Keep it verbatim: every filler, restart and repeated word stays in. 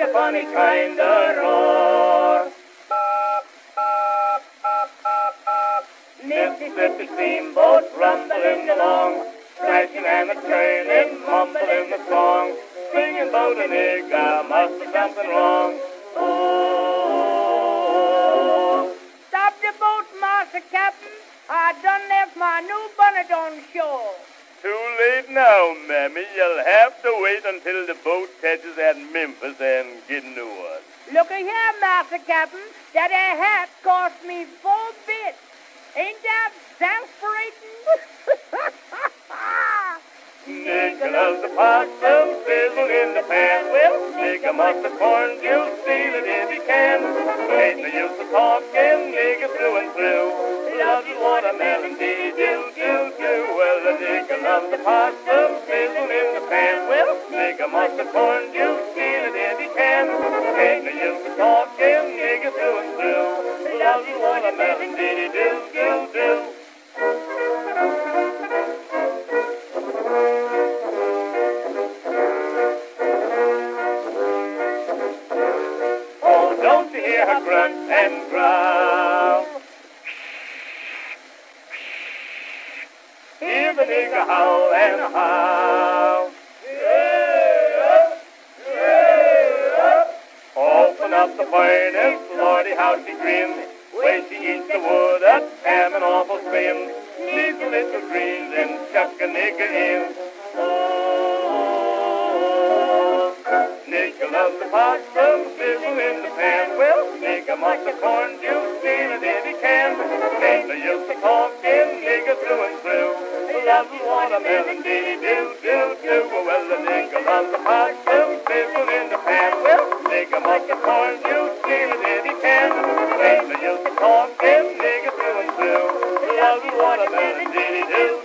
a funny kind of roar. Mississippi steamboat rumbling along, crashing and a churning, mumbling the song, singing about a nigger, must be something wrong. Oh, stop the boat, Master Captain. I done left my new bonnet on shore. Too late now, Mammy. You'll have to wait until the boat touches at Memphis and get new one. Look here, Master Captain. That there hat cost me four bits. Ain't that exasperating? Nicholas the possum sizzle in the pan. Well, nigger must have corn juice, steal it if he can. Ain't no use of talking, nigger through and through. Loves watermelon, dee do do do. Well, the nigger loves the possum sizzle in the pan. Well, nigger must have corn juice, steal it if he can. Ain't no use of talking, nigger through and through. Loves watermelon, dee do do do. Don't you hear her grunt and growl? Hear the nigger howl and howl. Yeah, yeah. Open up the furnace, Lordy, how she grins. When she eats the wood up, ham an awful spin. Needs a little greens and chuck a nigger in. Oh, nigger loves the possum, sizzle in the pan. Well, nigger must have corn juice, steal it if he can. Ain't no use of talking, nigger through and through. Loves watermelon, dee do do do. Well, the nigger loves the possum, sizzle in the pan. Well, nigger must have corn juice, steal it if he can. Ain't no use of talking, nigger through and through. Loves watermelon, dee do.